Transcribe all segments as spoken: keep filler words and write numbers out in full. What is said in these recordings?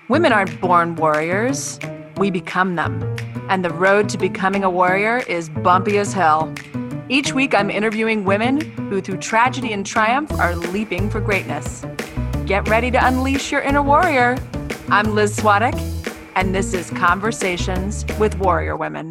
Women aren't born warriors, we become them. And the road to becoming a warrior is bumpy as hell. Each week, I'm interviewing women who, through tragedy and triumph, are leaping for greatness. Get ready to unleash your inner warrior. I'm Liz Swadek, and this is Conversations with Warrior Women.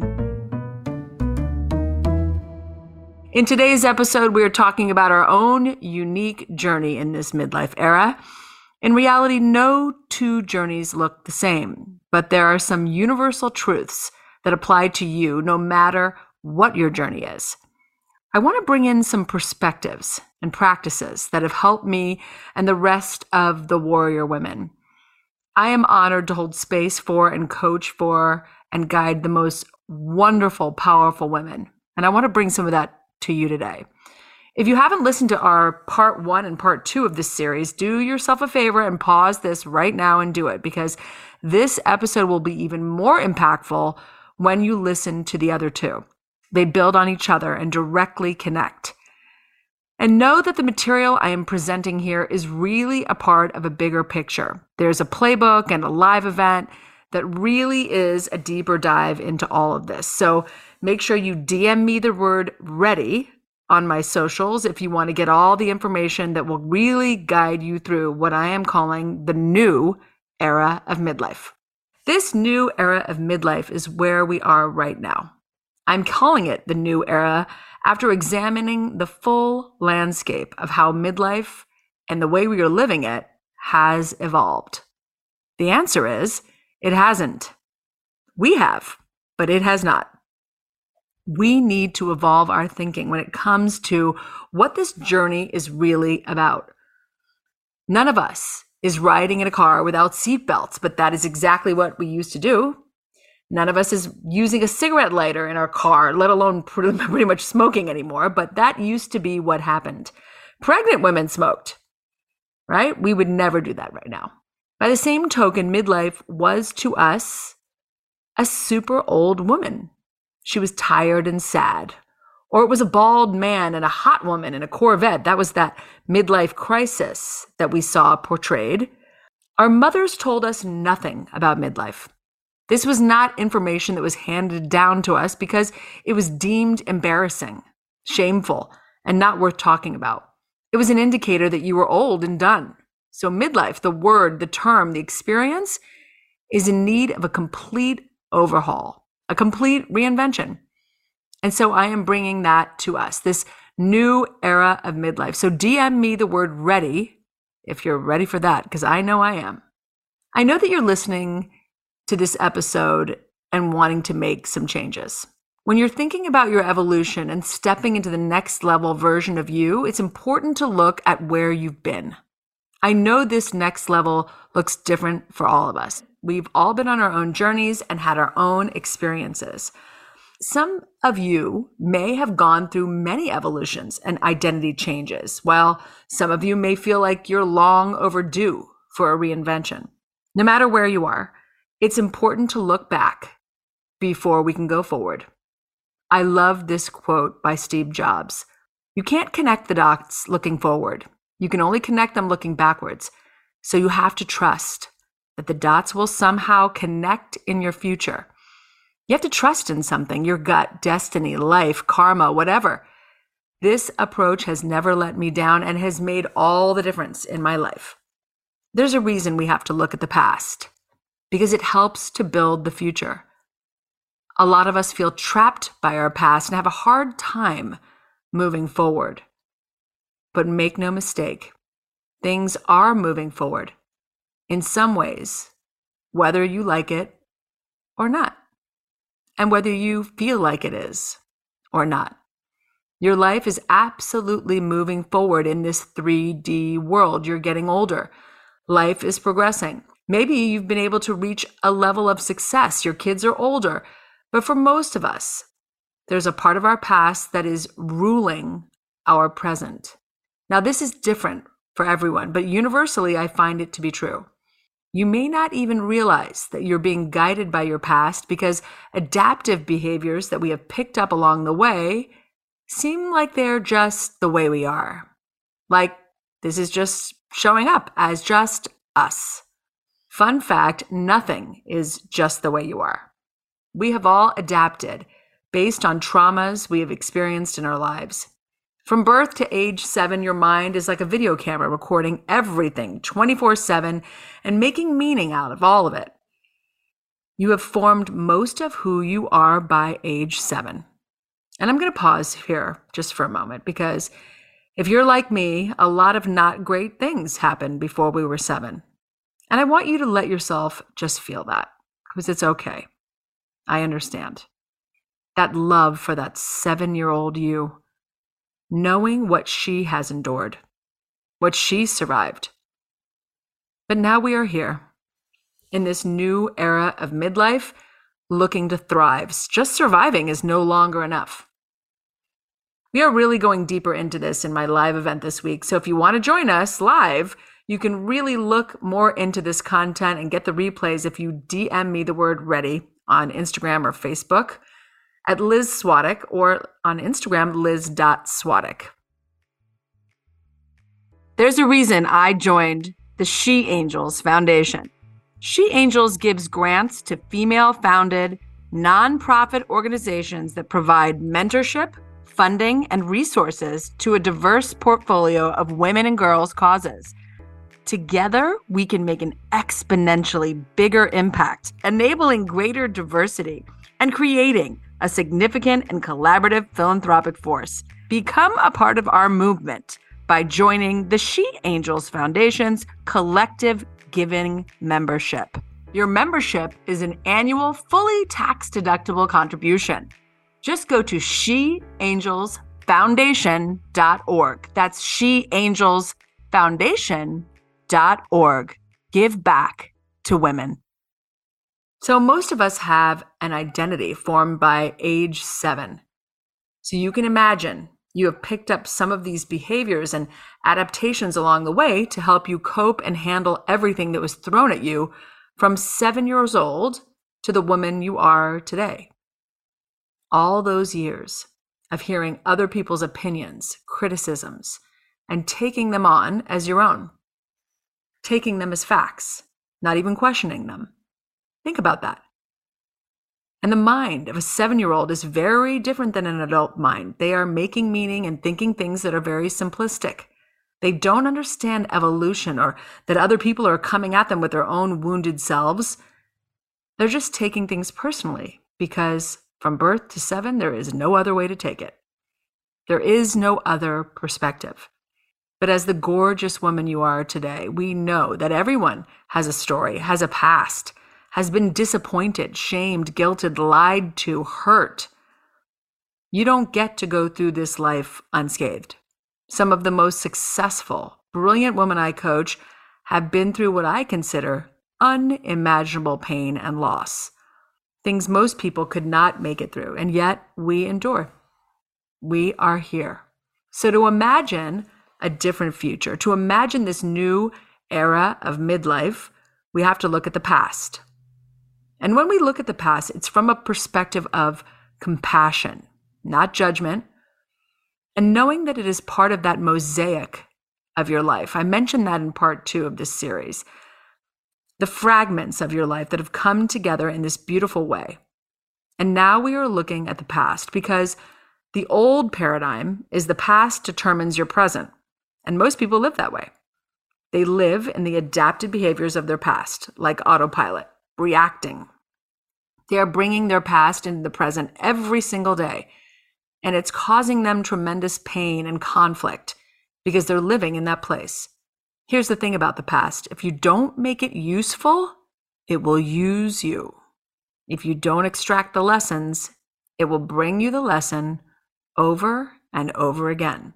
In today's episode, we are talking about our own unique journey in this midlife era. In reality, no two journeys look the same, but there are some universal truths that apply to you no matter what your journey is. I want to bring in some perspectives and practices that have helped me and the rest of the warrior women. I am honored to hold space for and coach for and guide the most wonderful, powerful women. And I want to bring some of that to you today. If you haven't listened to our part one and part two of this series, do yourself a favor and pause this right now and do it, because this episode will be even more impactful when you listen to the other two. They build on each other and directly connect. And know that the material I am presenting here is really a part of a bigger picture. There's a playbook and a live event that really is a deeper dive into all of this. So make sure you D M me the word ready on my socials if you want to get all the information that will really guide you through what I am calling the new era of midlife. This new era of midlife is where we are right now. I'm calling it the new era after examining the full landscape of how midlife and the way we are living it has evolved. The answer is, it hasn't. We have, but it has not. We need to evolve our thinking when it comes to what this journey is really about. None of us is riding in a car without seatbelts, but that is exactly what we used to do. None of us is using a cigarette lighter in our car, let alone pretty much smoking anymore, but that used to be what happened. Pregnant women smoked, right? We would never do that right now. By the same token, midlife was to us a super old woman. She was tired and sad. Or it was a bald man and a hot woman in a Corvette. That was that midlife crisis that we saw portrayed. Our mothers told us nothing about midlife. This was not information that was handed down to us because it was deemed embarrassing, shameful, and not worth talking about. It was an indicator that you were old and done. So midlife, the word, the term, the experience, is in need of a complete overhaul, a complete reinvention. And so I am bringing that to us, this new era of midlife. So D M me the word ready if you're ready for that, because I know I am. I know that you're listening to this episode and wanting to make some changes. When you're thinking about your evolution and stepping into the next level version of you, it's important to look at where you've been. I know this next level looks different for all of us. We've all been on our own journeys and had our own experiences. Some of you may have gone through many evolutions and identity changes, while some of you may feel like you're long overdue for a reinvention. No matter where you are, it's important to look back before we can go forward. I love this quote by Steve Jobs. You can't connect the dots looking forward. You can only connect them looking backwards. So you have to trust that the dots will somehow connect in your future. You have to trust in something, your gut, destiny, life, karma, whatever. This approach has never let me down and has made all the difference in my life. There's a reason we have to look at the past, because it helps to build the future. A lot of us feel trapped by our past and have a hard time moving forward. But make no mistake, things are moving forward in some ways, whether you like it or not, and whether you feel like it is or not. Your life is absolutely moving forward in this three D world. You're getting older. Life is progressing. Maybe you've been able to reach a level of success. Your kids are older. But for most of us, there's a part of our past that is ruling our present. Now, this is different for everyone, but universally, I find it to be true. You may not even realize that you're being guided by your past because adaptive behaviors that we have picked up along the way seem like they're just the way we are. Like this is just showing up as just us. Fun fact, nothing is just the way you are. We have all adapted based on traumas we have experienced in our lives. From birth to age seven, your mind is like a video camera recording everything twenty-four seven and making meaning out of all of it. You have formed most of who you are by age seven. And I'm going to pause here just for a moment because if you're like me, a lot of not great things happened before we were seven. And I want you to let yourself just feel that because it's okay. I understand. That love for that seven-year-old you, knowing what she has endured, what she survived. But now we are here in this new era of midlife, looking to thrive. Just surviving is no longer enough. We are really going deeper into this in my live event this week. So if you want to join us live, you can really look more into this content and get the replays if you D M me the word ready on Instagram or Facebook at Liz Swadek or on Instagram, liz dot swadek. There's a reason I joined the She Angels Foundation. She Angels gives grants to female-founded, nonprofit organizations that provide mentorship, funding, and resources to a diverse portfolio of women and girls causes. Together, we can make an exponentially bigger impact, enabling greater diversity and creating a significant and collaborative philanthropic force. Become a part of our movement by joining the She Angels Foundation's collective giving membership. Your membership is an annual, fully tax-deductible contribution. Just go to she angels foundation dot org. That's she angels foundation dot org. Give back to women. So most of us have an identity formed by age seven. So you can imagine you have picked up some of these behaviors and adaptations along the way to help you cope and handle everything that was thrown at you from seven years old to the woman you are today. All those years of hearing other people's opinions, criticisms, and taking them on as your own. Taking them as facts, not even questioning them. Think about that. And the mind of a seven-year-old is very different than an adult mind. They are making meaning and thinking things that are very simplistic. They don't understand evolution or that other people are coming at them with their own wounded selves. They're just taking things personally because from birth to seven, there is no other way to take it. There is no other perspective. But as the gorgeous woman you are today, we know that everyone has a story, has a past, has been disappointed, shamed, guilted, lied to, hurt. You don't get to go through this life unscathed. Some of the most successful, brilliant women I coach have been through what I consider unimaginable pain and loss. Things most people could not make it through, and yet we endure. We are here. So to imagine a different future, to imagine this new era of midlife, we have to look at the past. And when we look at the past, it's from a perspective of compassion, not judgment, and knowing that it is part of that mosaic of your life. I mentioned that in part two of this series. The fragments of your life that have come together in this beautiful way. And now we are looking at the past because the old paradigm is the past determines your present. And most people live that way. They live in the adapted behaviors of their past, like autopilot, reacting. They are bringing their past into the present every single day. And it's causing them tremendous pain and conflict because they're living in that place. Here's the thing about the past. If you don't make it useful, it will use you. If you don't extract the lessons, it will bring you the lesson over and over again.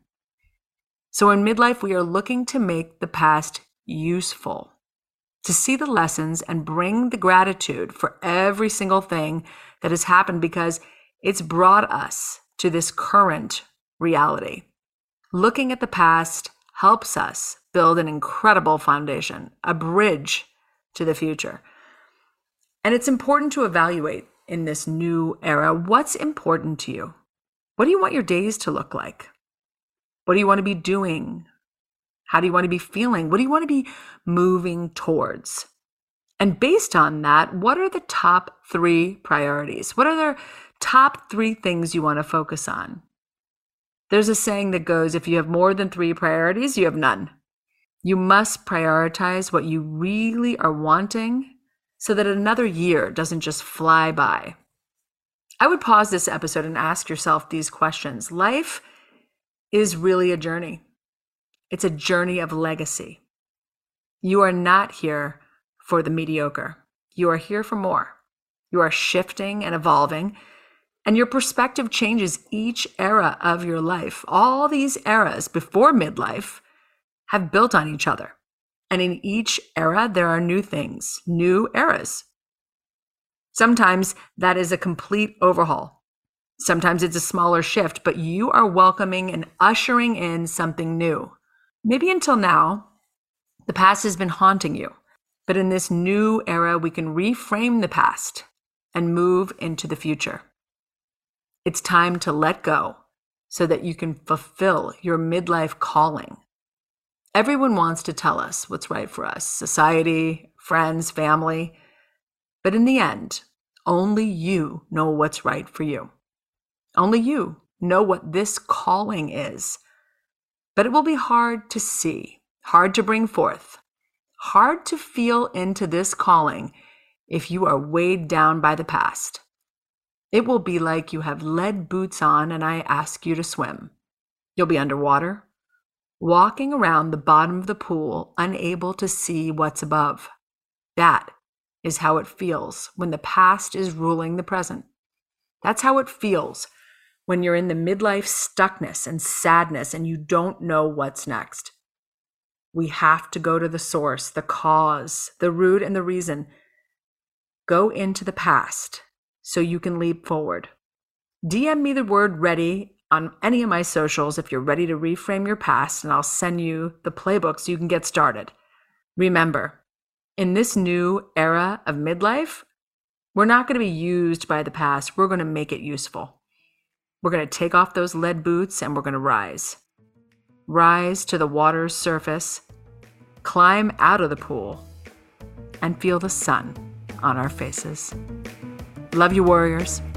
So in midlife, we are looking to make the past useful, to see the lessons and bring the gratitude for every single thing that has happened because it's brought us to this current reality. Looking at the past helps us build an incredible foundation, a bridge to the future. And it's important to evaluate in this new era, what's important to you? What do you want your days to look like? What do you want to be doing? How do you want to be feeling? What do you want to be moving towards? And based on that, what are the top three priorities? What are the top three things you want to focus on? There's a saying that goes, if you have more than three priorities, you have none. You must prioritize what you really are wanting so that another year doesn't just fly by. I would pause this episode and ask yourself these questions. Life is really a journey. It's a journey of legacy. You are not here for the mediocre. You are here for more. You are shifting and evolving, and your perspective changes each era of your life. All these eras before midlife have built on each other. And in each era, there are new things, new eras. Sometimes that is a complete overhaul. Sometimes it's a smaller shift, but you are welcoming and ushering in something new. Maybe until now, the past has been haunting you, but in this new era, we can reframe the past and move into the future. It's time to let go so that you can fulfill your midlife calling. Everyone wants to tell us what's right for us, society, friends, family, but in the end, only you know what's right for you. Only you know what this calling is. But it will be hard to see, hard to bring forth, hard to feel into this calling if you are weighed down by the past. It will be like you have lead boots on and I ask you to swim. You'll be underwater, walking around the bottom of the pool, unable to see what's above. That is how it feels when the past is ruling the present. That's how it feels when you're in the midlife stuckness and sadness and you don't know what's next. We have to go to the source, the cause, the root, and the reason. Go into the past so you can leap forward. D M me the word ready on any of my socials if you're ready to reframe your past, and I'll send you the playbook so you can get started. Remember, in this new era of midlife, we're not going to be used by the past. We're going to make it useful. We're going to take off those lead boots and we're going to rise. Rise to the water's surface, climb out of the pool, and feel the sun on our faces. Love you, warriors.